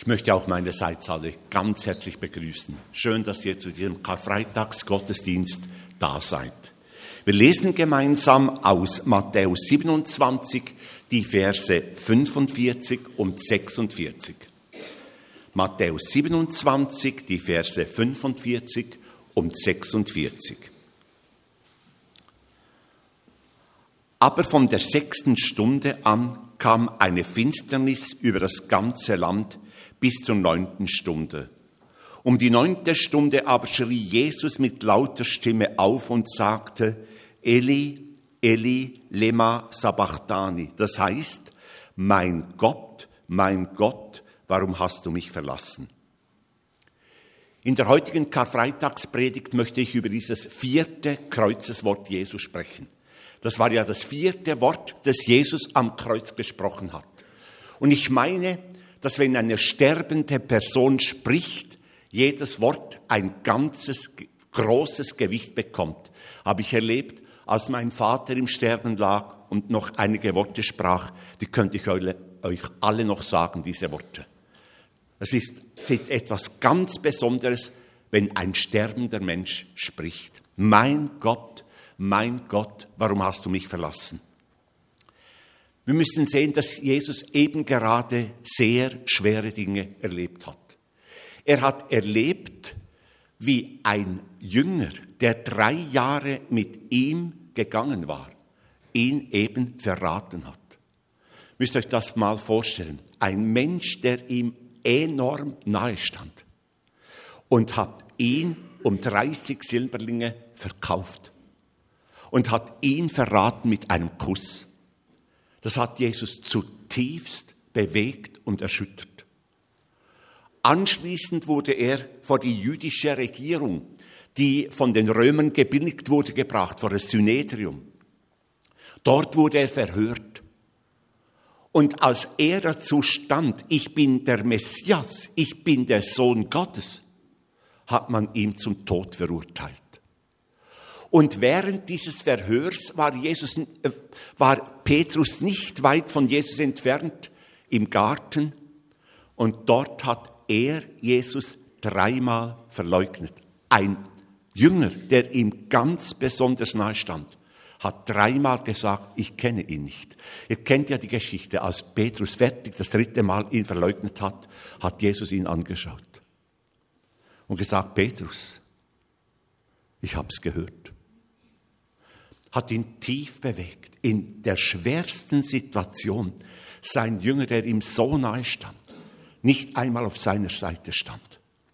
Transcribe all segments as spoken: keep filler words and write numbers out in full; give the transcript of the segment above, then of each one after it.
Ich möchte auch meinerseits alle ganz herzlich begrüßen. Schön, dass ihr zu diesem Karfreitagsgottesdienst da seid. Wir lesen gemeinsam aus Matthäus siebenundzwanzig die Verse fünfundvierzig und sechsundvierzig. Matthäus siebenundzwanzig, die Verse fünfundvierzig und sechsundvierzig. Aber von der sechsten Stunde an kam eine Finsternis über das ganze Land bis zur neunten Stunde. Um die neunte Stunde aber schrie Jesus mit lauter Stimme auf und sagte, Eli, Eli, lema sabachthani. Das heißt, mein Gott, mein Gott, warum hast du mich verlassen? In der heutigen Karfreitagspredigt möchte ich über dieses vierte Kreuzeswort Jesu sprechen. Das war ja das vierte Wort, das Jesus am Kreuz gesprochen hat. Und ich meine, dass wenn eine sterbende Person spricht, jedes Wort ein ganzes, großes Gewicht bekommt. Habe ich erlebt, als mein Vater im Sterben lag und noch einige Worte sprach, die könnte ich euch alle noch sagen, diese Worte. Es ist, es ist etwas ganz Besonderes, wenn ein sterbender Mensch spricht. Mein Gott, mein Gott, warum hast du mich verlassen? Wir müssen sehen, dass Jesus eben gerade sehr schwere Dinge erlebt hat. Er hat erlebt, wie ein Jünger, der drei Jahre mit ihm gegangen war, ihn eben verraten hat. Müsst ihr euch das mal vorstellen. Ein Mensch, der ihm enorm nahe stand und hat ihn um dreißig Silberlinge verkauft und hat ihn verraten mit einem Kuss. Das hat Jesus zutiefst bewegt und erschüttert. Anschließend wurde er vor die jüdische Regierung, die von den Römern gebilligt wurde, gebracht, vor das Synedrium. Dort wurde er verhört. Und als er dazu stand, ich bin der Messias, ich bin der Sohn Gottes, hat man ihn zum Tod verurteilt. Und während dieses Verhörs war, Jesus, war Petrus nicht weit von Jesus entfernt im Garten. Und dort hat er Jesus dreimal verleugnet. Ein Jünger, der ihm ganz besonders nahe stand, hat dreimal gesagt, ich kenne ihn nicht. Ihr kennt ja die Geschichte, als Petrus fertig das dritte Mal ihn verleugnet hat, hat Jesus ihn angeschaut und gesagt, Petrus, ich habe es gehört. Hat ihn tief bewegt, in der schwersten Situation, sein Jünger, der ihm so nahe stand, nicht einmal auf seiner Seite stand.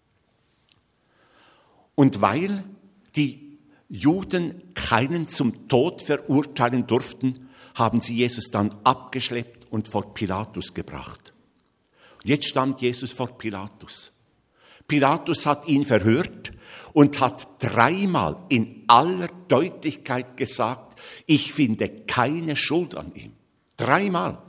Und weil die Juden keinen zum Tod verurteilen durften, haben sie Jesus dann abgeschleppt und vor Pilatus gebracht. Und jetzt stand Jesus vor Pilatus. Pilatus hat ihn verhört und hat dreimal in aller Deutlichkeit gesagt, ich finde keine Schuld an ihm. Dreimal.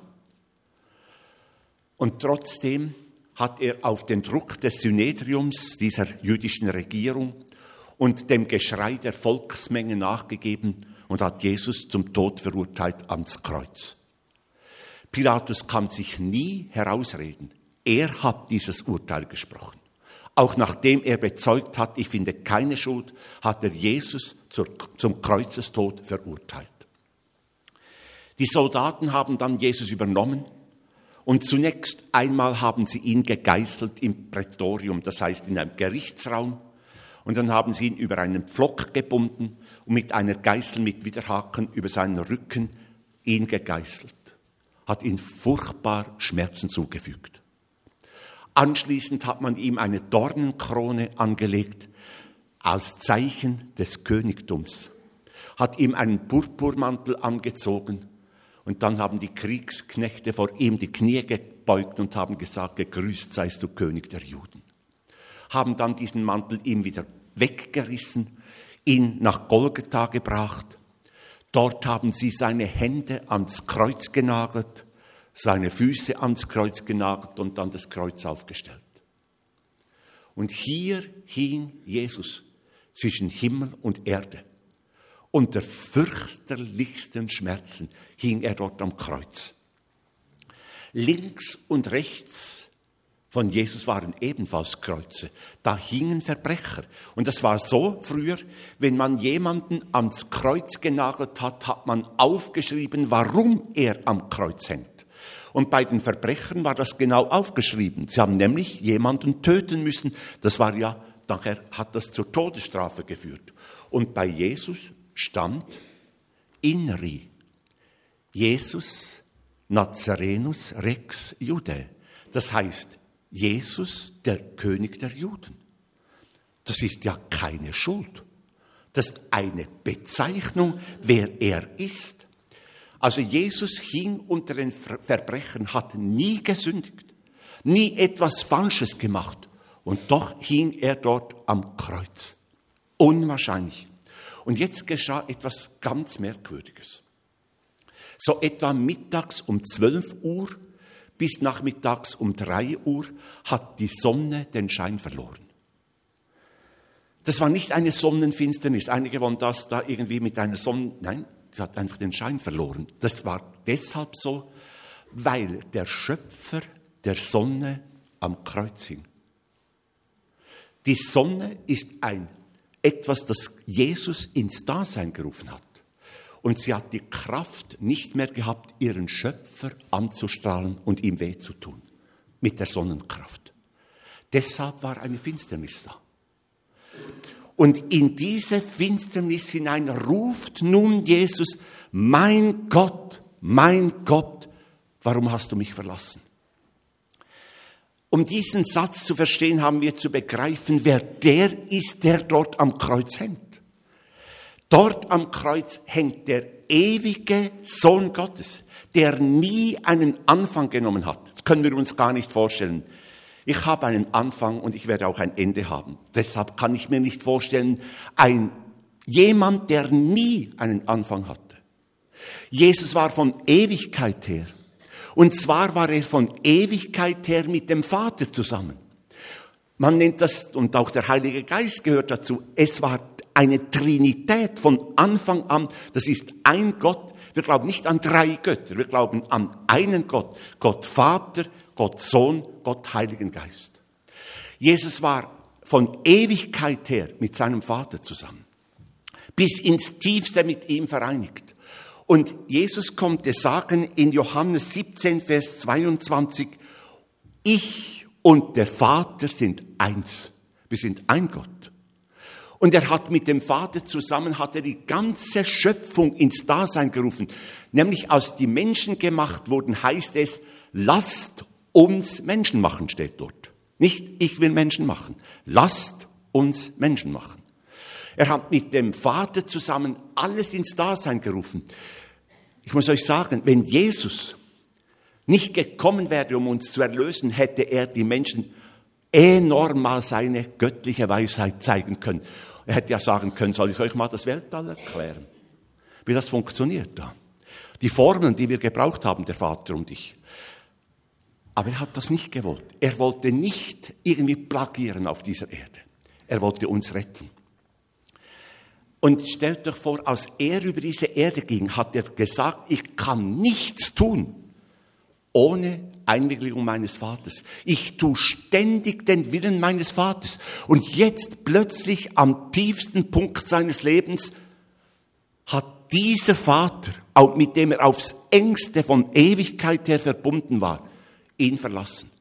Und trotzdem hat er auf den Druck des Synedriums, dieser jüdischen Regierung, und dem Geschrei der Volksmenge nachgegeben und hat Jesus zum Tod verurteilt ans Kreuz. Pilatus kann sich nie herausreden. Er hat dieses Urteil gesprochen. Auch nachdem er bezeugt hat, ich finde keine Schuld, hat er Jesus zur, zum Kreuzestod verurteilt. Die Soldaten haben dann Jesus übernommen und zunächst einmal haben sie ihn gegeißelt im Prätorium, das heißt in einem Gerichtsraum. Und dann haben sie ihn über einen Pflock gebunden und mit einer Geißel mit Widerhaken über seinen Rücken ihn gegeißelt. Hat ihm furchtbar Schmerzen zugefügt. Anschließend hat man ihm eine Dornenkrone angelegt als Zeichen des Königtums. Hat ihm einen Purpurmantel angezogen und dann haben die Kriegsknechte vor ihm die Knie gebeugt und haben gesagt, gegrüßt seist du König der Juden. Haben dann diesen Mantel ihm wieder weggerissen, ihn nach Golgatha gebracht. Dort haben sie seine Hände ans Kreuz genagelt, seine Füße ans Kreuz genagelt und dann das Kreuz aufgestellt. Und hier hing Jesus zwischen Himmel und Erde. Unter fürchterlichsten Schmerzen hing er dort am Kreuz. Links und rechts von Jesus waren ebenfalls Kreuze. Da hingen Verbrecher. Und das war so früher, wenn man jemanden ans Kreuz genagelt hat, hat man aufgeschrieben, warum er am Kreuz hängt. Und bei den Verbrechern war das genau aufgeschrieben. Sie haben nämlich jemanden töten müssen. Das war ja, nachher hat das zur Todesstrafe geführt. Und bei Jesus stand Inri. Jesus Nazarenus Rex Judae. Das heißt, Jesus, der König der Juden. Das ist ja keine Schuld. Das ist eine Bezeichnung, wer er ist. Also Jesus hing unter den Verbrechern, hat nie gesündigt, nie etwas Falsches gemacht. Und doch hing er dort am Kreuz. Unwahrscheinlich. Und jetzt geschah etwas ganz Merkwürdiges. So etwa mittags um zwölf Uhr bis nachmittags um drei Uhr hat die Sonne den Schein verloren. Das war nicht eine Sonnenfinsternis. Einige wollen das da irgendwie mit einer Sonne... Nein, sie hat einfach den Schein verloren. Das war deshalb so, weil der Schöpfer der Sonne am Kreuz hing. Die Sonne ist ein etwas, das Jesus ins Dasein gerufen hat. Und sie hat die Kraft nicht mehr gehabt, ihren Schöpfer anzustrahlen und ihm weh zu tun. Mit der Sonnenkraft. Deshalb war eine Finsternis da. Und in diese Finsternis hinein ruft nun Jesus, mein Gott, mein Gott, warum hast du mich verlassen? Um diesen Satz zu verstehen, haben wir zu begreifen, wer der ist, der dort am Kreuz hängt. Dort am Kreuz hängt der ewige Sohn Gottes, der nie einen Anfang genommen hat. Das können wir uns gar nicht vorstellen. Ich habe einen Anfang und ich werde auch ein Ende haben. Deshalb kann ich mir nicht vorstellen, ein jemand, der nie einen Anfang hatte. Jesus war von Ewigkeit her. Und zwar war er von Ewigkeit her mit dem Vater zusammen. Man nennt das, und auch der Heilige Geist gehört dazu, es war eine Trinität von Anfang an. Das ist ein Gott. Wir glauben nicht an drei Götter, wir glauben an einen Gott. Gott Vater, Gott Sohn, Gott Heiligen Geist. Jesus war von Ewigkeit her mit seinem Vater zusammen. Bis ins Tiefste mit ihm vereinigt. Und Jesus konnte sagen in Johannes siebzehn, Vers zweiundzwanzig, ich und der Vater sind eins. Wir sind ein Gott. Und er hat mit dem Vater zusammen, hat er die ganze Schöpfung ins Dasein gerufen. Nämlich als die Menschen gemacht wurden, heißt es, lasst uns Menschen machen, steht dort. Nicht, ich will Menschen machen. Lasst uns Menschen machen. Er hat mit dem Vater zusammen alles ins Dasein gerufen. Ich muss euch sagen, wenn Jesus nicht gekommen wäre, um uns zu erlösen, hätte er die Menschen enorm mal seine göttliche Weisheit zeigen können. Er hätte ja sagen können, soll ich euch mal das Weltall erklären, wie das funktioniert da. Die Formeln, die wir gebraucht haben, der Vater und ich. Aber er hat das nicht gewollt. Er wollte nicht irgendwie plagieren auf dieser Erde. Er wollte uns retten. Und stellt euch vor, als er über diese Erde ging, hat er gesagt, ich kann nichts tun ohne Einwilligung meines Vaters. Ich tue ständig den Willen meines Vaters. Und jetzt plötzlich am tiefsten Punkt seines Lebens hat dieser Vater, auch mit dem er aufs engste von Ewigkeit her verbunden war, ihn verlassen.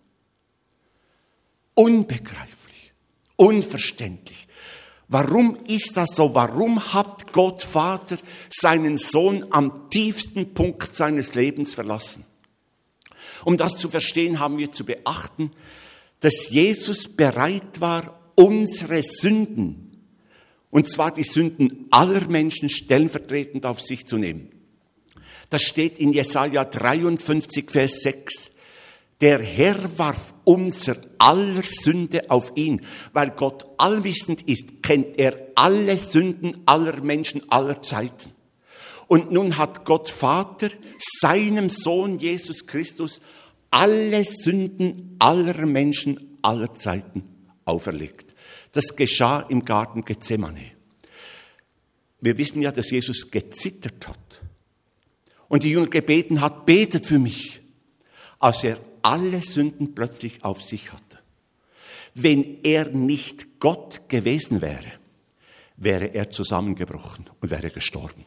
Unbegreiflich, unverständlich. Warum ist das so? Warum hat Gott Vater seinen Sohn am tiefsten Punkt seines Lebens verlassen? Um das zu verstehen, haben wir zu beachten, dass Jesus bereit war, unsere Sünden, und zwar die Sünden aller Menschen stellvertretend auf sich zu nehmen. Das steht in Jesaja dreiundfünfzig, Vers sechs. Der Herr warf unser aller Sünde auf ihn. Weil Gott allwissend ist, kennt er alle Sünden aller Menschen aller Zeiten. Und nun hat Gott Vater seinem Sohn Jesus Christus alle Sünden aller Menschen aller Zeiten auferlegt. Das geschah im Garten Gethsemane. Wir wissen ja, dass Jesus gezittert hat. Und die Jünger gebeten hat, betet für mich. Als er alle Sünden plötzlich auf sich hatte. Wenn er nicht Gott gewesen wäre, wäre er zusammengebrochen und wäre gestorben.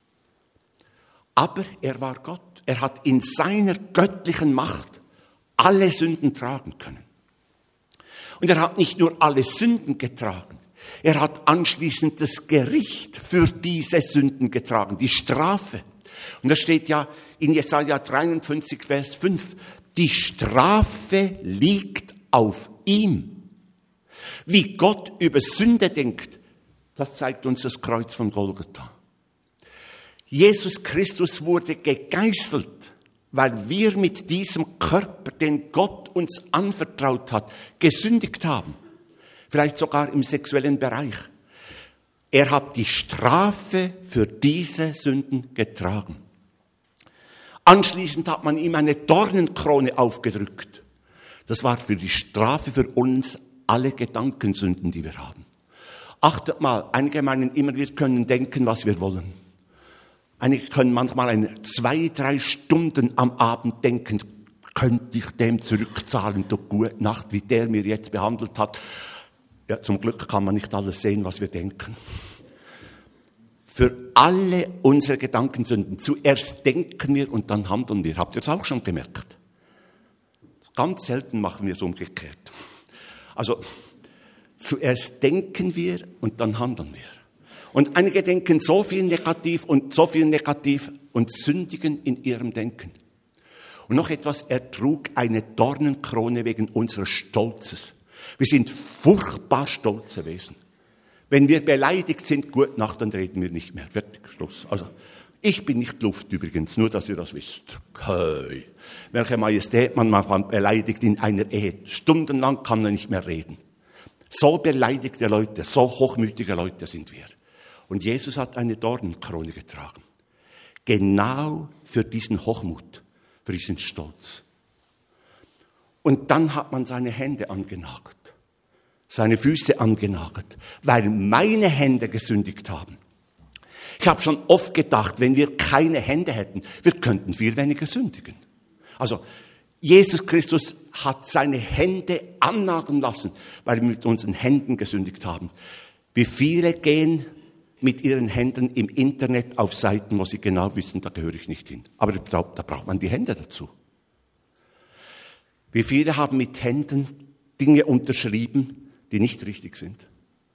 Aber er war Gott. Er hat in seiner göttlichen Macht alle Sünden tragen können. Und er hat nicht nur alle Sünden getragen, er hat anschließend das Gericht für diese Sünden getragen, die Strafe. Und das steht ja in Jesaja dreiundfünfzig, Vers fünf. Die Strafe liegt auf ihm. Wie Gott über Sünde denkt, das zeigt uns das Kreuz von Golgatha. Jesus Christus wurde gegeißelt, weil wir mit diesem Körper, den Gott uns anvertraut hat, gesündigt haben. Vielleicht sogar im sexuellen Bereich. Er hat die Strafe für diese Sünden getragen. Anschließend hat man ihm eine Dornenkrone aufgedrückt. Das war für die Strafe für uns alle Gedankensünden, die wir haben. Achtet mal, einige meinen immer, wir können denken, was wir wollen. Einige können manchmal eine, zwei, drei Stunden am Abend denken, könnte ich dem zurückzahlen, du gute Nacht, wie der mir jetzt behandelt hat. Ja, zum Glück kann man nicht alles sehen, was wir denken. Für alle unsere Gedankensünden. Zuerst denken wir und dann handeln wir. Habt ihr es auch schon gemerkt? Ganz selten machen wir es umgekehrt. Also, zuerst denken wir und dann handeln wir. Und einige denken so viel negativ und so viel negativ und sündigen in ihrem Denken. Und noch etwas, er trug eine Dornenkrone wegen unseres Stolzes. Wir sind furchtbar stolze Wesen. Wenn wir beleidigt sind, gut, Nacht, dann reden wir nicht mehr. Fertig, Schluss. Also, ich bin nicht Luft übrigens, nur dass ihr das wisst. Hey. Welche Majestät man manchmal beleidigt in einer Ehe. Stundenlang kann man nicht mehr reden. So beleidigte Leute, so hochmütige Leute sind wir. Und Jesus hat eine Dornenkrone getragen. Genau für diesen Hochmut, für diesen Stolz. Und dann hat man seine Hände angenagelt, seine Füße angenagelt, weil meine Hände gesündigt haben. Ich habe schon oft gedacht, wenn wir keine Hände hätten, wir könnten viel weniger sündigen. Also Jesus Christus hat seine Hände annageln lassen, weil wir mit unseren Händen gesündigt haben. Wie viele gehen mit ihren Händen im Internet auf Seiten, wo sie genau wissen, da gehöre ich nicht hin. Aber da, da braucht man die Hände dazu. Wie viele haben mit Händen Dinge unterschrieben, die nicht richtig sind.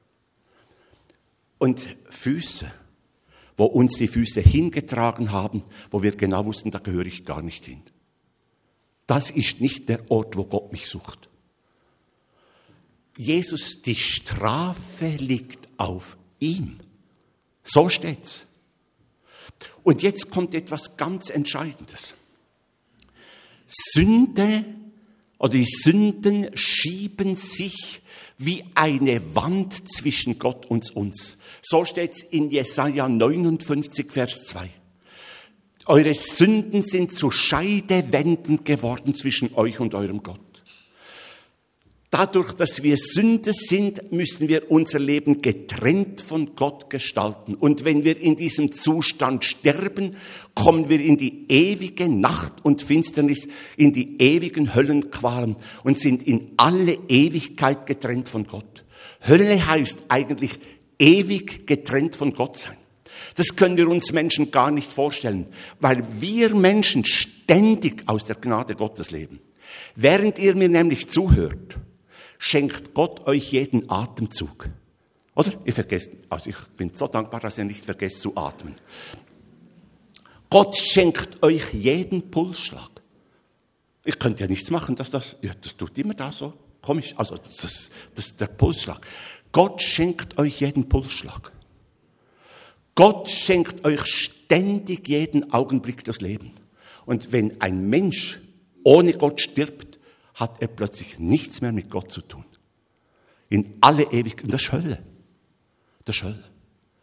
Und Füße, wo uns die Füße hingetragen haben, wo wir genau wussten, da gehöre ich gar nicht hin. Das ist nicht der Ort, wo Gott mich sucht. Jesus, die Strafe liegt auf ihm. So steht's. Und jetzt kommt etwas ganz Entscheidendes. Sünde oder die Sünden schieben sich wie eine Wand zwischen Gott und uns. So steht's in Jesaja neunundfünfzig, Vers zwei. Eure Sünden sind zu Scheidewänden geworden zwischen euch und eurem Gott. Dadurch, dass wir Sünder sind, müssen wir unser Leben getrennt von Gott gestalten. Und wenn wir in diesem Zustand sterben, kommen wir in die ewige Nacht und Finsternis, in die ewigen Höllenqualen und sind in alle Ewigkeit getrennt von Gott. Hölle heißt eigentlich ewig getrennt von Gott sein. Das können wir uns Menschen gar nicht vorstellen, weil wir Menschen ständig aus der Gnade Gottes leben. Während ihr mir nämlich zuhört, schenkt Gott euch jeden Atemzug. Oder? Ihr vergesst, also ich bin so dankbar, dass ihr nicht vergesst zu atmen. Gott schenkt euch jeden Pulsschlag. Ich könnte ja nichts machen, dass das, ja, das tut immer da so komisch. Also, das, das ist der Pulsschlag. Gott schenkt euch jeden Pulsschlag. Gott schenkt euch ständig jeden Augenblick das Leben. Und wenn ein Mensch ohne Gott stirbt, hat er plötzlich nichts mehr mit Gott zu tun. In alle Ewigkeit. Und das ist Hölle. Das ist Hölle.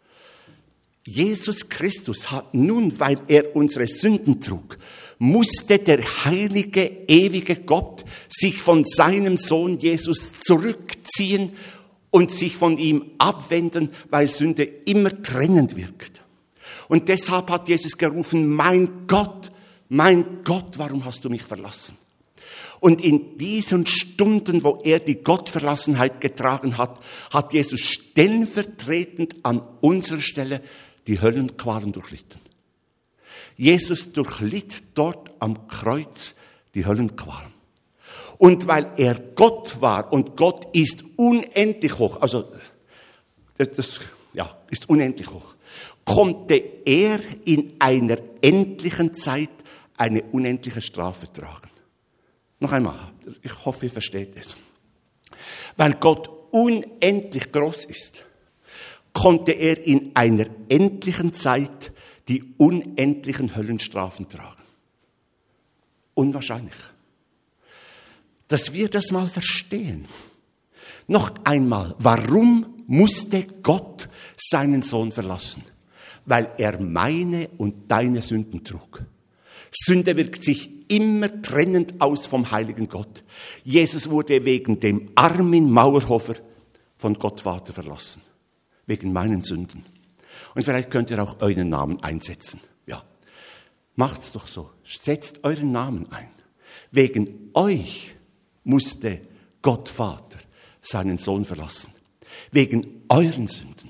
Jesus Christus hat nun, weil er unsere Sünden trug, musste der heilige, ewige Gott sich von seinem Sohn Jesus zurückziehen und sich von ihm abwenden, weil Sünde immer trennend wirkt. Und deshalb hat Jesus gerufen, mein Gott, mein Gott, warum hast du mich verlassen? Und in diesen Stunden, wo er die Gottverlassenheit getragen hat, hat Jesus stellvertretend an unserer Stelle die Höllenqualen durchlitten. Jesus durchlitt dort am Kreuz die Höllenqualen. Und weil er Gott war und Gott ist unendlich hoch, also das ja, ist unendlich hoch, konnte er in einer endlichen Zeit eine unendliche Strafe tragen. Noch einmal, ich hoffe, ihr versteht es. Weil Gott unendlich groß ist, konnte er in einer endlichen Zeit die unendlichen Höllenstrafen tragen. Unwahrscheinlich. Dass wir das mal verstehen. Noch einmal, warum musste Gott seinen Sohn verlassen? Weil er meine und deine Sünden trug. Sünde wirkt sich immer trennend aus vom heiligen Gott. Jesus wurde wegen dem Armin Mauerhofer von Gott Vater verlassen. Wegen meinen Sünden. Und vielleicht könnt ihr auch euren Namen einsetzen. Ja, macht's doch so. Setzt euren Namen ein. Wegen euch musste Gott Vater seinen Sohn verlassen. Wegen euren Sünden.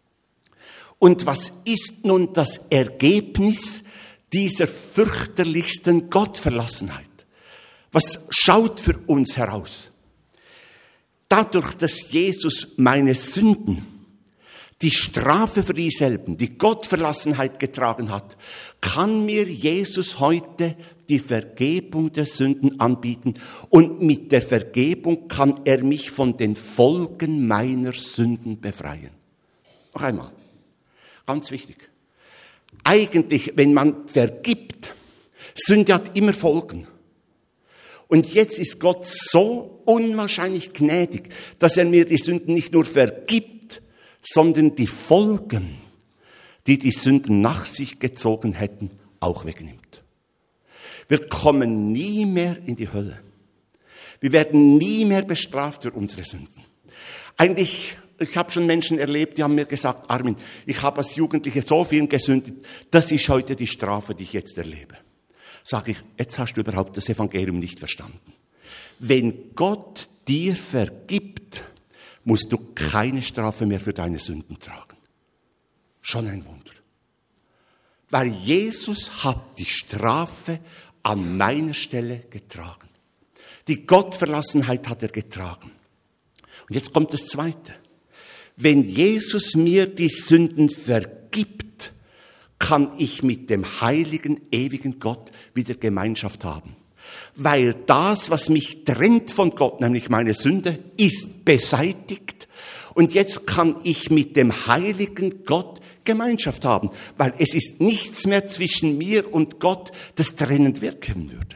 Und was ist nun das Ergebnis dieser fürchterlichsten Gottverlassenheit? Was schaut für uns heraus? Dadurch, dass Jesus meine Sünden, die Strafe für dieselben, die Gottverlassenheit getragen hat, kann mir Jesus heute die Vergebung der Sünden anbieten. Und mit der Vergebung kann er mich von den Folgen meiner Sünden befreien. Noch einmal, ganz wichtig. Eigentlich, wenn man vergibt, Sünde hat immer Folgen. Und jetzt ist Gott so unwahrscheinlich gnädig, dass er mir die Sünden nicht nur vergibt, sondern die Folgen, die die Sünden nach sich gezogen hätten, auch wegnimmt. Wir kommen nie mehr in die Hölle. Wir werden nie mehr bestraft für unsere Sünden. Eigentlich, ich habe schon Menschen erlebt, die haben mir gesagt, Armin, ich habe als Jugendliche so viel gesündigt, das ist heute die Strafe, die ich jetzt erlebe. Sage ich, jetzt hast du überhaupt das Evangelium nicht verstanden. Wenn Gott dir vergibt, musst du keine Strafe mehr für deine Sünden tragen. Schon ein Wunder. Weil Jesus hat die Strafe an meiner Stelle getragen. Die Gottverlassenheit hat er getragen. Und jetzt kommt das Zweite. Wenn Jesus mir die Sünden vergibt, kann ich mit dem heiligen, ewigen Gott wieder Gemeinschaft haben. Weil das, was mich trennt von Gott, nämlich meine Sünde, ist beseitigt. Und jetzt kann ich mit dem heiligen Gott Gemeinschaft haben. Weil es ist nichts mehr zwischen mir und Gott, das trennend wirken würde.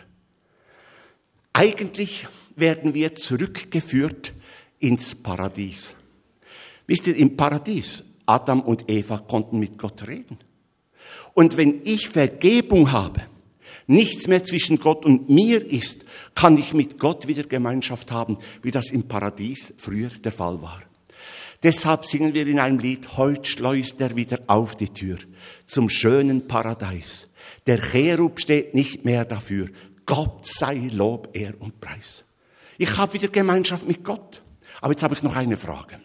Eigentlich werden wir zurückgeführt ins Paradies. Wisst ihr, im Paradies, Adam und Eva konnten mit Gott reden. Und wenn ich Vergebung habe, nichts mehr zwischen Gott und mir ist, kann ich mit Gott wieder Gemeinschaft haben, wie das im Paradies früher der Fall war. Deshalb singen wir in einem Lied, heute schleust er wieder auf die Tür zum schönen Paradies. Der Cherub steht nicht mehr dafür. Gott sei Lob, Ehr und Preis. Ich habe wieder Gemeinschaft mit Gott. Aber jetzt habe ich noch eine Frage.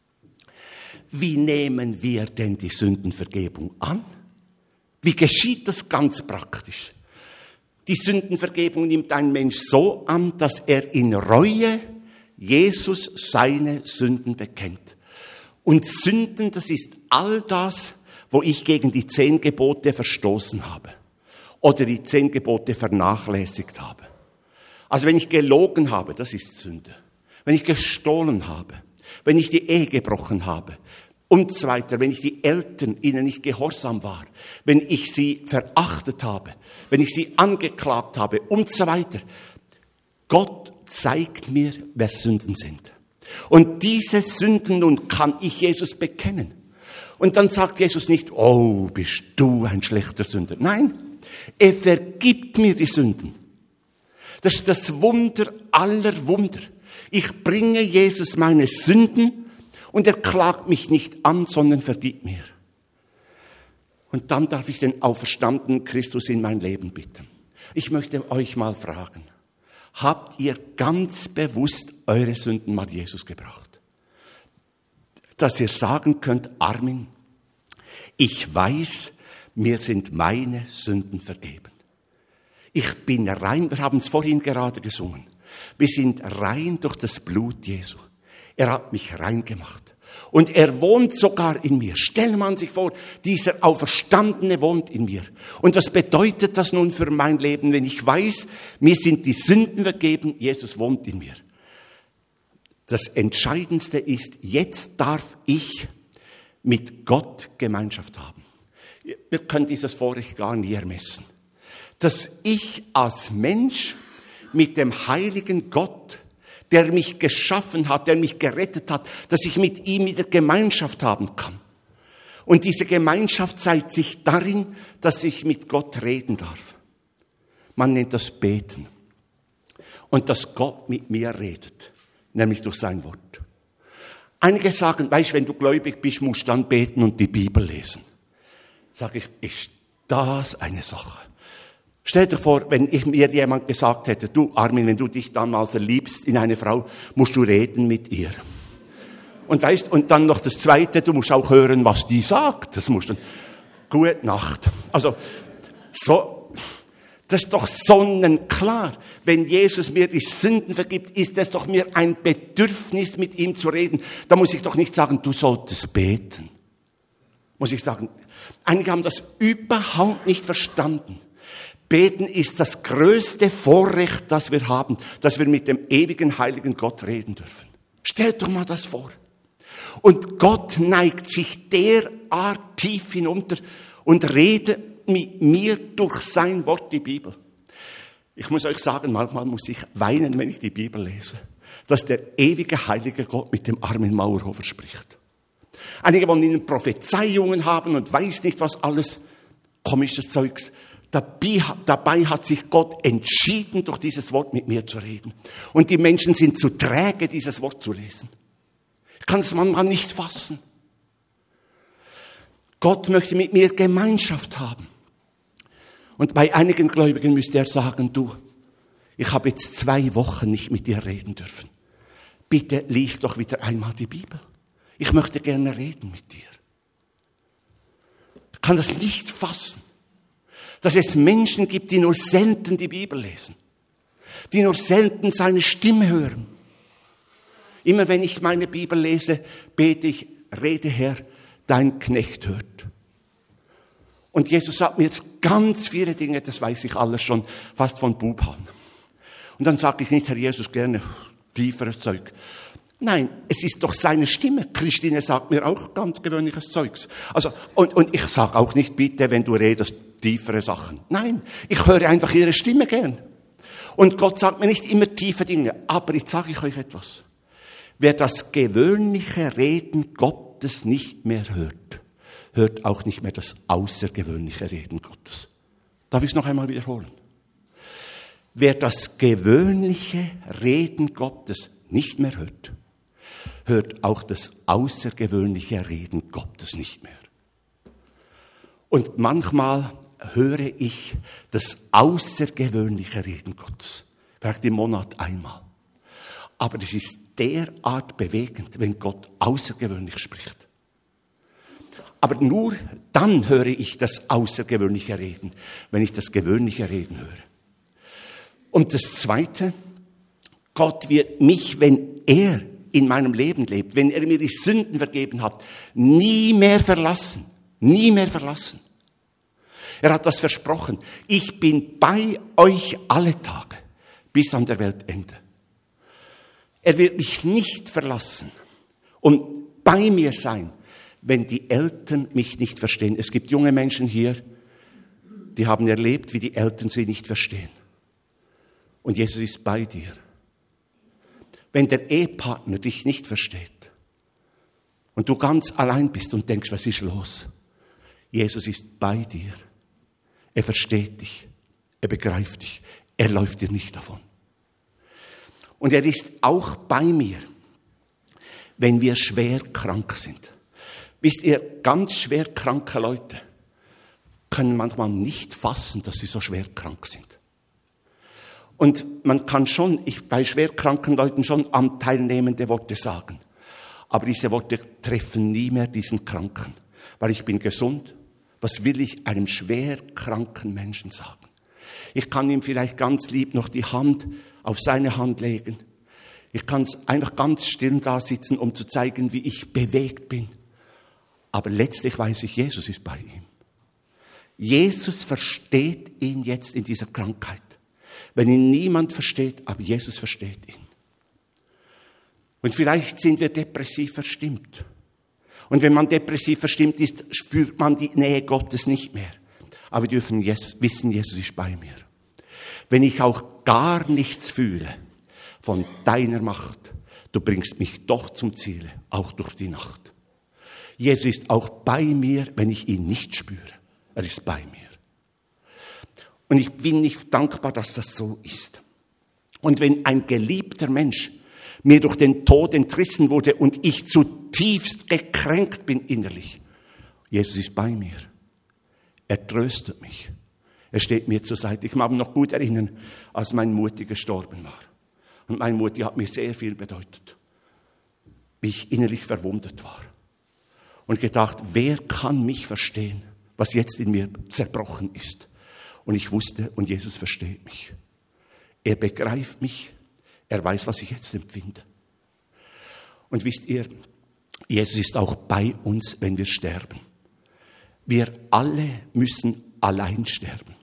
Wie nehmen wir denn die Sündenvergebung an? Wie geschieht das ganz praktisch? Die Sündenvergebung nimmt ein Mensch so an, dass er in Reue Jesus seine Sünden bekennt. Und Sünden, das ist all das, wo ich gegen die zehn Gebote verstoßen habe oder die zehn Gebote vernachlässigt habe. Also wenn ich gelogen habe, das ist Sünde. Wenn ich gestohlen habe, wenn ich die Ehe gebrochen habe und so weiter, wenn ich die Eltern ihnen nicht gehorsam war, wenn ich sie verachtet habe, wenn ich sie angeklagt habe und so weiter. Gott zeigt mir, wer Sünden sind. Und diese Sünden nun kann ich Jesus bekennen. Und dann sagt Jesus nicht, oh, bist du ein schlechter Sünder. Nein, er vergibt mir die Sünden. Das ist das Wunder aller Wunder. Ich bringe Jesus meine Sünden und er klagt mich nicht an, sondern vergibt mir. Und dann darf ich den auferstandenen Christus in mein Leben bitten. Ich möchte euch mal fragen, habt ihr ganz bewusst eure Sünden mal Jesus gebracht. Dass ihr sagen könnt, Armin, ich weiß, mir sind meine Sünden vergeben. Ich bin rein, wir haben es vorhin gerade gesungen. Wir sind rein durch das Blut Jesu. Er hat mich rein gemacht. Und er wohnt sogar in mir. Stellt man sich vor, dieser Auferstandene wohnt in mir. Und was bedeutet das nun für mein Leben, wenn ich weiß, mir sind die Sünden vergeben, Jesus wohnt in mir? Das Entscheidendste ist, jetzt darf ich mit Gott Gemeinschaft haben. Wir können dieses Vorrecht gar nie ermessen. Dass ich als Mensch mit dem heiligen Gott, der mich geschaffen hat, der mich gerettet hat, dass ich mit ihm wieder Gemeinschaft haben kann. Und diese Gemeinschaft zeigt sich darin, dass ich mit Gott reden darf. Man nennt das Beten. Und dass Gott mit mir redet, nämlich durch sein Wort. Einige sagen, weißt du, wenn du gläubig bist, musst du dann beten und die Bibel lesen. Sag ich, ist das eine Sache? Stell dir vor, wenn ich, mir jemand gesagt hätte, du Armin, wenn du dich dann mal verliebst in eine Frau, musst du reden mit ihr. Und weißt, und dann noch das Zweite, du musst auch hören, was die sagt. Das musst du, gute Nacht. Also, so, das ist doch sonnenklar. Wenn Jesus mir die Sünden vergibt, ist es doch mir ein Bedürfnis, mit ihm zu reden. Da muss ich doch nicht sagen, du solltest beten. Muss ich sagen, einige haben das überhaupt nicht verstanden. Beten ist das größte Vorrecht, das wir haben, dass wir mit dem ewigen, heiligen Gott reden dürfen. Stellt doch mal das vor. Und Gott neigt sich derart tief hinunter und redet mit mir durch sein Wort, die Bibel. Ich muss euch sagen, manchmal muss ich weinen, wenn ich die Bibel lese, dass der ewige, heilige Gott mit dem Armin Mauerhofer spricht. Einige wollen ihnen Prophezeiungen haben und weiß nicht, was alles, komisches Zeugs. Dabei, dabei hat sich Gott entschieden, durch dieses Wort mit mir zu reden. Und die Menschen sind zu träge, dieses Wort zu lesen. Ich kann es manchmal nicht fassen. Gott möchte mit mir Gemeinschaft haben. Und bei einigen Gläubigen müsste er sagen, du, ich habe jetzt zwei Wochen nicht mit dir reden dürfen. Bitte lies doch wieder einmal die Bibel. Ich möchte gerne reden mit dir. Ich kann das nicht fassen. Dass es Menschen gibt, die nur selten die Bibel lesen, die nur selten seine Stimme hören. Immer wenn ich meine Bibel lese, bete ich, rede Herr, dein Knecht hört. Und Jesus sagt mir ganz viele Dinge, das weiß ich alles schon, fast von Bub an. Und dann sage ich nicht, Herr Jesus, gerne tieferes Zeug. Nein, es ist doch seine Stimme. Christine sagt mir auch ganz gewöhnliches Zeugs. Also, und, und ich sage auch nicht, bitte, wenn du redest, tiefere Sachen. Nein, ich höre einfach ihre Stimme gern. Und Gott sagt mir nicht immer tiefe Dinge. Aber jetzt sage ich euch etwas. Wer das gewöhnliche Reden Gottes nicht mehr hört, hört auch nicht mehr das außergewöhnliche Reden Gottes. Darf ich es noch einmal wiederholen? Wer das gewöhnliche Reden Gottes nicht mehr hört, hört auch das außergewöhnliche Reden Gottes nicht mehr. Und manchmal höre ich das außergewöhnliche Reden Gottes. Vielleicht im Monat einmal. Aber es ist derart bewegend, wenn Gott außergewöhnlich spricht. Aber nur dann höre ich das außergewöhnliche Reden, wenn ich das gewöhnliche Reden höre. Und das Zweite, Gott wird mich, wenn er in meinem Leben lebt, wenn er mir die Sünden vergeben hat, nie mehr verlassen. Nie mehr verlassen. Er hat das versprochen. Ich bin bei euch alle Tage bis an der Weltende. Er wird mich nicht verlassen und bei mir sein, wenn die Eltern mich nicht verstehen. Es gibt junge Menschen hier, die haben erlebt, wie die Eltern sie nicht verstehen. Und Jesus ist bei dir. Wenn der Ehepartner dich nicht versteht und du ganz allein bist und denkst, was ist los? Jesus ist bei dir. Er versteht dich. Er begreift dich. Er läuft dir nicht davon. Und er ist auch bei mir, wenn wir schwer krank sind. Wisst ihr, ganz schwer kranke Leute können manchmal nicht fassen, dass sie so schwer krank sind. Und man kann schon, ich, bei schwerkranken Leuten schon anteilnehmende Worte sagen. Aber diese Worte treffen nie mehr diesen Kranken. Weil ich bin gesund. Was will ich einem schwerkranken Menschen sagen? Ich kann ihm vielleicht ganz lieb noch die Hand auf seine Hand legen. Ich kann einfach ganz still da sitzen, um zu zeigen, wie ich bewegt bin. Aber letztlich weiß ich, Jesus ist bei ihm. Jesus versteht ihn jetzt in dieser Krankheit. Wenn ihn niemand versteht, aber Jesus versteht ihn. Und vielleicht sind wir depressiv verstimmt. Und wenn man depressiv verstimmt ist, spürt man die Nähe Gottes nicht mehr. Aber wir dürfen yes, wissen, Jesus ist bei mir. Wenn ich auch gar nichts fühle von deiner Macht, du bringst mich doch zum Ziele, auch durch die Nacht. Jesus ist auch bei mir, wenn ich ihn nicht spüre. Er ist bei mir. Und ich bin nicht dankbar, dass das so ist. Und wenn ein geliebter Mensch mir durch den Tod entrissen wurde und ich zutiefst gekränkt bin innerlich, Jesus ist bei mir. Er tröstet mich. Er steht mir zur Seite. Ich mag mich noch gut erinnern, als mein Mutti gestorben war. Und meine Mutti hat mir sehr viel bedeutet, wie ich innerlich verwundet war. Und gedacht, wer kann mich verstehen, was jetzt in mir zerbrochen ist? Und ich wusste, und Jesus versteht mich. Er begreift mich. Er weiß, was ich jetzt empfinde. Und wisst ihr, Jesus ist auch bei uns, wenn wir sterben. Wir alle müssen allein sterben.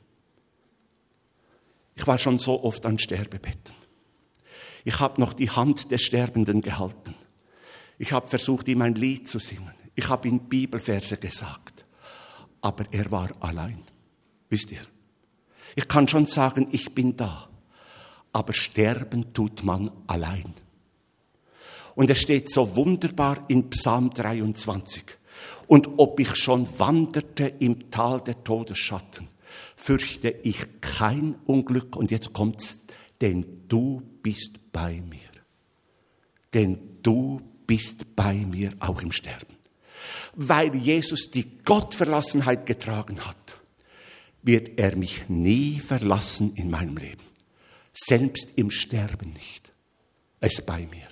Ich war schon so oft an Sterbebetten. Ich habe noch die Hand des Sterbenden gehalten. Ich habe versucht, ihm ein Lied zu singen. Ich habe ihm Bibelverse gesagt. Aber er war allein. Wisst ihr? Ich kann schon sagen, ich bin da. Aber sterben tut man allein. Und es steht so wunderbar in Psalm dreiundzwanzig. Und ob ich schon wanderte im Tal der Todesschatten, fürchte ich kein Unglück. Und jetzt kommt's, denn du bist bei mir. Denn du bist bei mir auch im Sterben. Weil Jesus die Gottverlassenheit getragen hat, wird er mich nie verlassen in meinem Leben. Selbst im Sterben nicht. Er ist bei mir.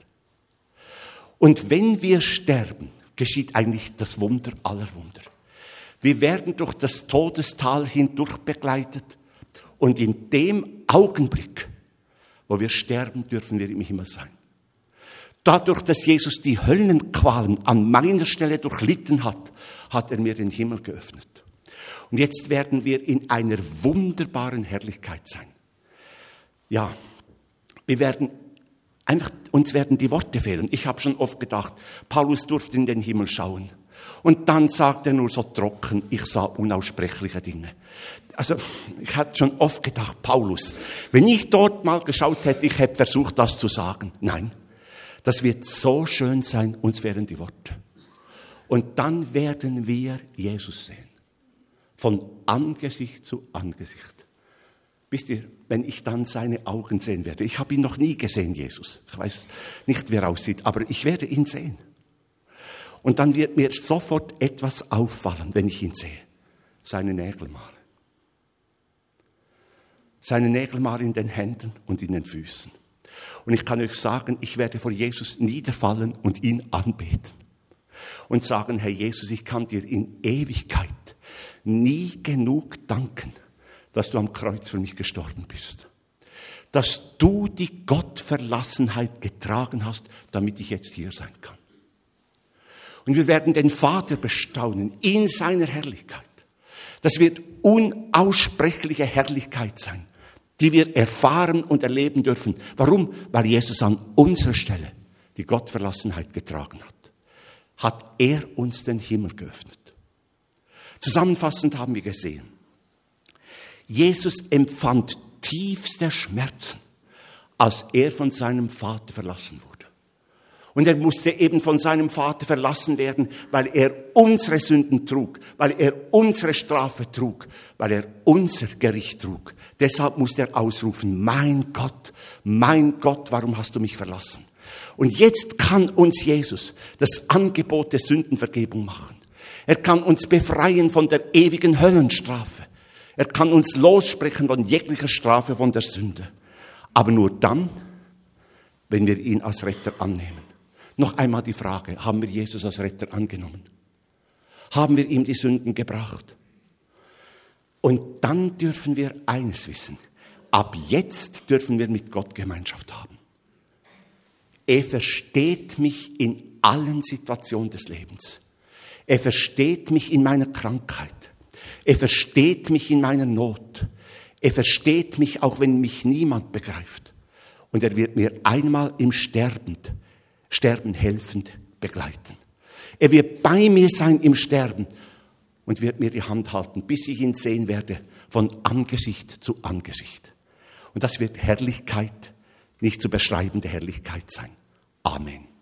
Und wenn wir sterben, geschieht eigentlich das Wunder aller Wunder. Wir werden durch das Todestal hindurch begleitet und in dem Augenblick, wo wir sterben, dürfen wir im Himmel sein. Dadurch, dass Jesus die Höllenqualen an meiner Stelle durchlitten hat, hat er mir den Himmel geöffnet. Und jetzt werden wir in einer wunderbaren Herrlichkeit sein. Ja, wir werden einfach, uns werden die Worte fehlen. Ich habe schon oft gedacht, Paulus durfte in den Himmel schauen. Und dann sagt er nur so trocken, ich sah unaussprechliche Dinge. Also ich hatte schon oft gedacht, Paulus, wenn ich dort mal geschaut hätte, ich hätte versucht, das zu sagen. Nein, das wird so schön sein, uns fehlen die Worte. Und dann werden wir Jesus sehen. Von Angesicht zu Angesicht. Wisst ihr, wenn ich dann seine Augen sehen werde, ich habe ihn noch nie gesehen, Jesus. Ich weiß nicht, wie er aussieht, aber ich werde ihn sehen. Und dann wird mir sofort etwas auffallen, wenn ich ihn sehe. Seine Nägelmale. Seine Nägelmale in den Händen und in den Füßen. Und ich kann euch sagen, ich werde vor Jesus niederfallen und ihn anbeten. Und sagen, Herr Jesus, ich kann dir in Ewigkeit nie genug danken, dass du am Kreuz für mich gestorben bist. Dass du die Gottverlassenheit getragen hast, damit ich jetzt hier sein kann. Und wir werden den Vater bestaunen in seiner Herrlichkeit. Das wird unaussprechliche Herrlichkeit sein, die wir erfahren und erleben dürfen. Warum? Weil Jesus an unserer Stelle die Gottverlassenheit getragen hat. Hat er uns den Himmel geöffnet. Zusammenfassend haben wir gesehen, Jesus empfand tiefste Schmerzen, als er von seinem Vater verlassen wurde. Und er musste eben von seinem Vater verlassen werden, weil er unsere Sünden trug, weil er unsere Strafe trug, weil er unser Gericht trug. Deshalb musste er ausrufen, mein Gott, mein Gott, warum hast du mich verlassen? Und jetzt kann uns Jesus das Angebot der Sündenvergebung machen. Er kann uns befreien von der ewigen Höllenstrafe. Er kann uns lossprechen von jeglicher Strafe von der Sünde. Aber nur dann, wenn wir ihn als Retter annehmen. Noch einmal die Frage, haben wir Jesus als Retter angenommen? Haben wir ihm die Sünden gebracht? Und dann dürfen wir eines wissen. Ab jetzt dürfen wir mit Gott Gemeinschaft haben. Er versteht mich in allen Situationen des Lebens. Er versteht mich in meiner Krankheit. Er versteht mich in meiner Not. Er versteht mich, auch wenn mich niemand begreift. Und er wird mir einmal im Sterben, Sterben helfend begleiten. Er wird bei mir sein im Sterben und wird mir die Hand halten, bis ich ihn sehen werde, von Angesicht zu Angesicht. Und das wird Herrlichkeit, nicht zu beschreibende Herrlichkeit sein. Amen.